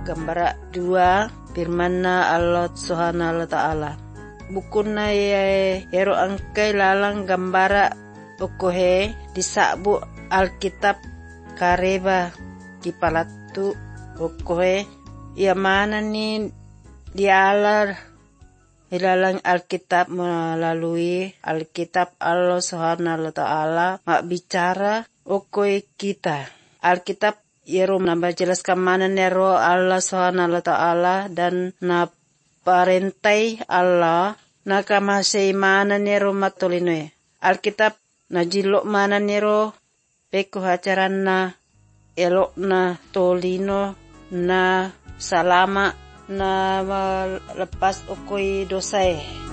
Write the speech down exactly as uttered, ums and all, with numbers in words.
gambara dua firmanna Allah Subhanahu wa ta'ala. Bukunna ye hero angkai lalang gambara okohe disabu Alkitab kareba kipalatu okohe ia mana ni dialar ilalang Alkitab melalui Alkitab Allah Subhanahu wa ta'ala mak bicara okoe kita. Alkitab Yero nambah jelaskan mana nero Allah Subhanahu wa ta'ala dan na parentai Allah na kamasei mana nero matolinoe. Alkitab na jilok mana nero peko hacaran na elok na tolino na salama na lepas okoi dosae.